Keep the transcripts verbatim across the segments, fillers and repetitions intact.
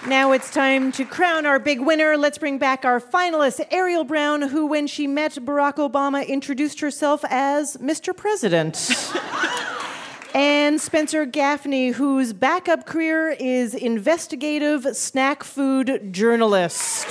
Now it's time to crown our big winner. Let's bring back our finalist, Ariel Brown, who, when she met Barack Obama, introduced herself as Mister President. And Spencer Gaffney, whose backup career is investigative snack food journalist.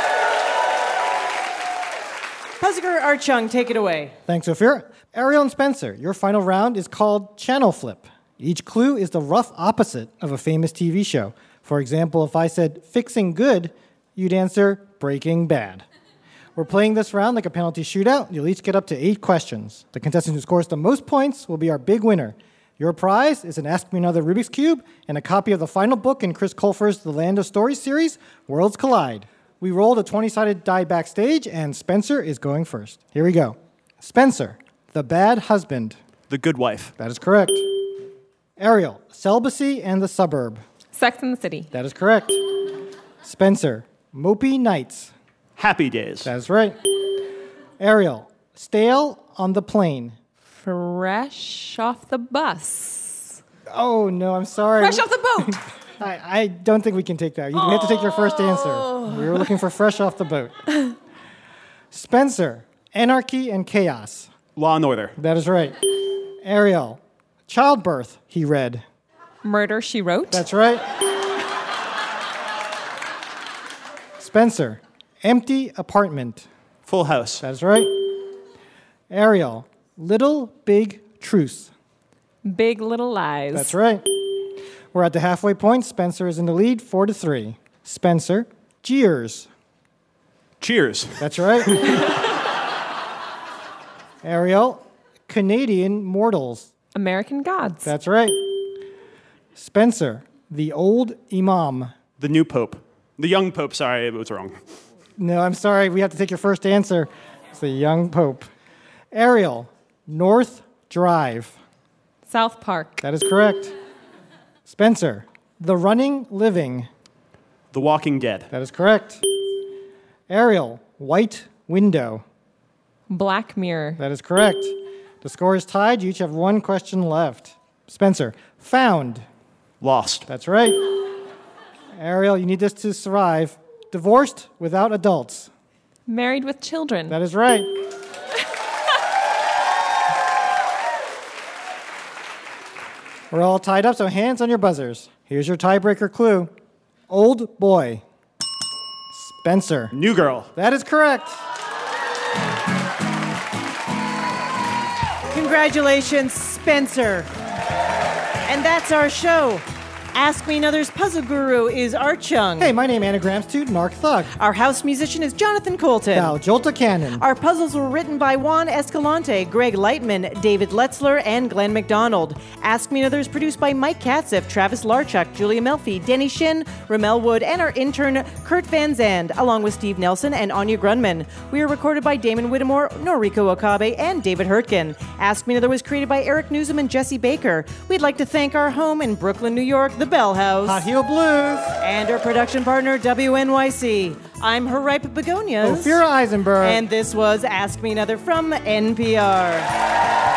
Puzzler Archung, take it away. Thanks, Ophir. Ariel and Spencer, your final round is called Channel Flip. Each clue is the rough opposite of a famous T V show. For example, if I said fixing good, you'd answer Breaking Bad. We're playing this round like a penalty shootout. You'll each get up to eight questions. The contestant who scores the most points will be our big winner. Your prize is an Ask Me Another Rubik's Cube and a copy of the final book in Chris Colfer's The Land of Stories series, Worlds Collide. We rolled a twenty-sided die backstage, and Spencer is going first. Here we go. Spencer, the bad husband. The Good Wife. That is correct. Ariel, celibacy and the suburb. Sex and the City. That is correct. Spencer, mopey nights. Happy Days. That is right. Ariel, stale on the plane. Fresh off the bus. Oh, no, I'm sorry. Fresh off the boat. I, I don't think we can take that. You have to take your first answer. We were looking for fresh off the boat. Spencer, anarchy and chaos. Law and Order. That is right. Ariel, childbirth, he read. Murder, She Wrote. That's right. Spencer, empty apartment. Full House. That's right. Ariel, little big truce. Big Little Lies. That's right. We're at the halfway point. Spencer is in the lead, four to three. Spencer, jeers. Cheers. That's right. Ariel, Canadian mortals. American Gods. That's right. Spencer, the old imam. The new Pope. The young Pope, sorry, it was wrong. No, I'm sorry. We have to take your first answer. It's the young Pope. Ariel, North Drive. South Park. That is correct. Spencer, The Running Living. The Walking Dead. That is correct. Ariel, White Window. Black Mirror. That is correct. The score is tied. You each have one question left. Spencer, Found. Lost. That's right. Ariel, you need this to survive. Divorced Without Adults. Married with Children. That is right. We're all tied up, so hands on your buzzers. Here's your tiebreaker clue. Old Boy. Spencer. New Girl. That is correct. Congratulations, Spencer. And that's our show. Ask Me Another's puzzle guru is Art Chung. Hey, my name anagrams to Mark Thug. Our house musician is Jonathan Colton. Val Jolta Cannon. Our puzzles were written by Juan Escalante, Greg Lightman, David Letzler, and Glenn McDonald. Ask Me Another is produced by Mike Katzeff, Travis Larchuk, Julia Melfi, Denny Shin, Ramel Wood, and our intern, Kurt Van Zandt, along with Steve Nelson and Anya Grunman. We are recorded by Damon Whittemore, Noriko Okabe, and David Hurtgen. Ask Me Another was created by Eric Newsom and Jesse Baker. We'd like to thank our home in Brooklyn, New York, the Bell House. Hot Heel Blues. And our production partner, W N Y C. I'm her ripe begonias. Ophira Eisenberg. And this was Ask Me Another from N P R.